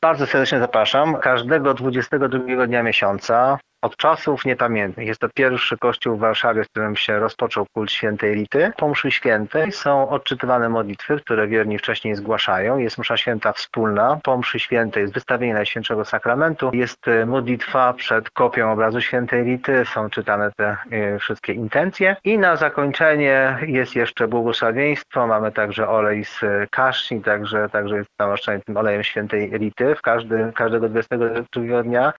Bardzo serdecznie zapraszam. Każdego 22 dnia miesiąca od czasów niepamiętnych. Jest to pierwszy kościół w Warszawie, w którym się rozpoczął kult świętej Rity. Po mszy świętej są odczytywane modlitwy, które wierni wcześniej zgłaszają. Jest msza święta wspólna. Po mszy świętej jest wystawienie Najświętszego Sakramentu. Jest modlitwa przed kopią obrazu świętej Rity. Są czytane te wszystkie intencje. I na zakończenie jest jeszcze błogosławieństwo. Mamy także olej z kaszni, także jest namaszczenie tym olejem świętej Rity każdego 22 dnia.